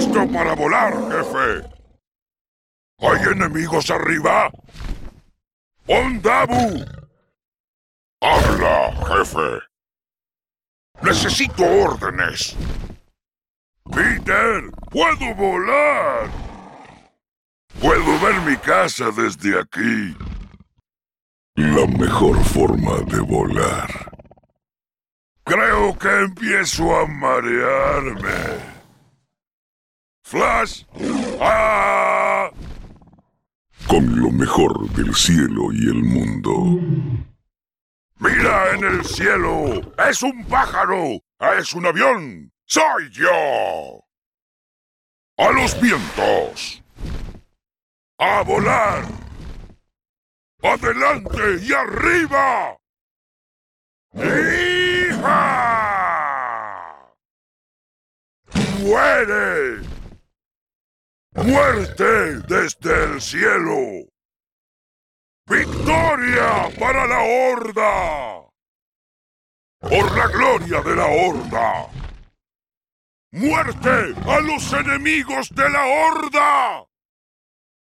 ¡Listo para volar, jefe! ¿Hay enemigos arriba? ¡Ondabu! ¡Habla, jefe! ¡Necesito órdenes! ¡Peter! ¡Puedo volar! ¡Puedo ver mi casa desde aquí! La mejor forma de volar. Creo que empiezo a marearme. ¡Flash! ¡Ah! Con lo mejor del cielo y el mundo. ¡Mira en el cielo! ¡Es un pájaro! ¡Es un avión! ¡Soy yo! ¡A los vientos! ¡A volar! ¡Adelante y arriba! ¡Hija! ¡Muere! ¡Muerte desde el cielo! ¡Victoria para la Horda! ¡Por la gloria de la Horda! ¡Muerte a los enemigos de la Horda!